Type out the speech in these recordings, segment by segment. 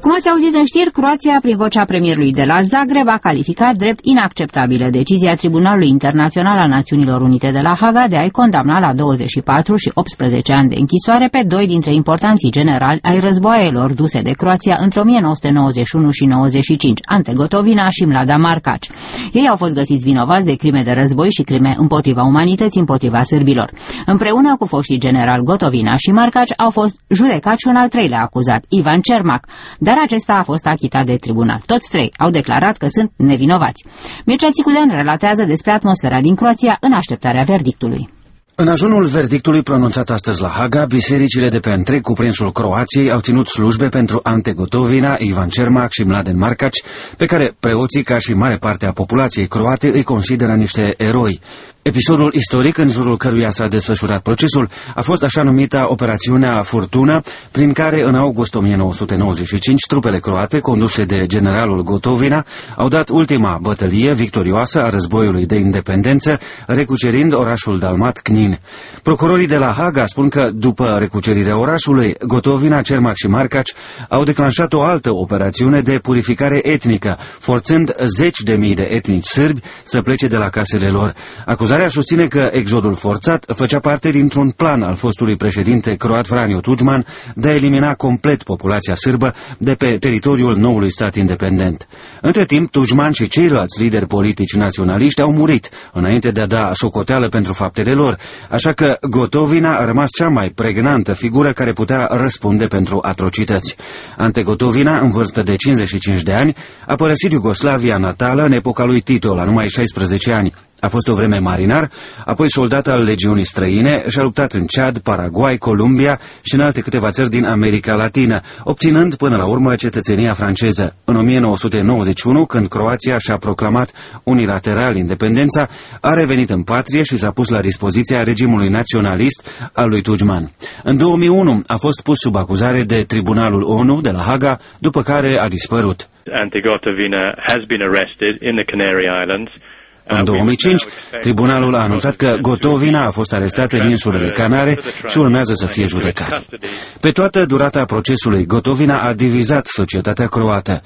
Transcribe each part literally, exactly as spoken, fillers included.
Cum ați auzit în știri, Croația, prin vocea premierului de la Zagreb, a calificat drept inacceptabilă decizia Tribunalului Internațional al Națiunilor Unite de la Haga de a-i condamna la douăzeci și patru și optsprezece ani de închisoare pe doi dintre importanții generali ai războaielor duse de Croația între o mie nouă sute nouăzeci și unu și nouăzeci și cinci, Ante Gotovina și Mladen Markač. Ei au fost găsiți vinovați de crime de război și crime împotriva umanității împotriva sârbilor. Împreună cu foștii general Gotovina și Markač au fost judecați și un al treilea acuzat, Ivan Cermak, dar acesta a fost achitat de tribunal. Toți trei au declarat că sunt nevinovați. Mircea Țicudean relatează despre atmosfera din Croația în așteptarea verdictului. În ajunul verdictului pronunțat astăzi la Haga, bisericile de pe întreg cuprinsul Croației au ținut slujbe pentru Ante Gotovina, Ivan Cermak și Mladen Markač, pe care preoții, ca și mare parte a populației croate, îi consideră niște eroi. Episodul istoric în jurul căruia s-a desfășurat procesul a fost așa numita Operațiunea Furtună, prin care în august o mie nouă sute nouăzeci și cinci trupele croate, conduse de generalul Gotovina, au dat ultima bătălie victorioasă a războiului de independență, recucerind orașul dalmat Knin. Procurorii de la Haga spun că, după recucerirea orașului, Gotovina, Cermak și Markač au declanșat o altă operațiune de purificare etnică, forțând zeci de mii de etnici sârbi să plece de la casele lor. Acuzarea susține că exodul forțat făcea parte dintr-un plan al fostului președinte croat Franjo Tudjman de a elimina complet populația sârbă de pe teritoriul noului stat independent. Între timp, Tudjman și ceilalți lideri politici naționaliști au murit înainte de a da socoteală pentru faptele lor, așa că Gotovina a rămas cea mai pregnantă figură care putea răspunde pentru atrocități. Ante Gotovina, în vârstă de cincizeci și cinci de ani, a părăsit Iugoslavia natală în epoca lui Tito, la numai șaisprezece ani. A fost o vreme marinar, apoi soldat al legiunii străine și a luptat în Chad, Paraguay, Columbia și în alte câteva țări din America Latină, obținând până la urmă cetățenia franceză. În o mie nouă sute nouăzeci și unu, când Croația și-a proclamat unilateral independența, a revenit în patrie și s-a pus la dispoziția regimului naționalist al lui Tudjman. În două mii unu a fost pus sub acuzare de Tribunalul O N U de la Haga, după care a dispărut. Ante Gotovina has been arrested in the Canary Islands. În două mii cinci, tribunalul a anunțat că Gotovina a fost arestat în insulele Canare și urmează să fie judecat. Pe toată durata procesului, Gotovina a divizat societatea croată.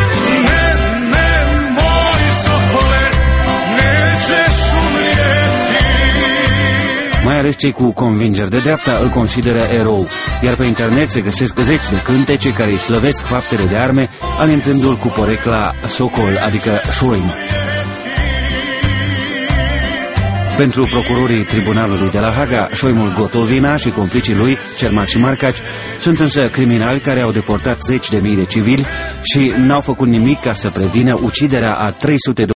Mai ales cei cu convingeri de dreapta îl consideră erou, iar pe internet se găsesc zeci de cântece care îi slăvesc faptele de arme, alintându-l cu porecla Sokol, adică șoim. Pentru procurorii tribunalului de la Haga, șoimul Gotovina și complicii lui, Cermak și Markač, sunt însă criminali care au deportat zeci de mii de civili și n-au făcut nimic ca să prevină uciderea a trei sute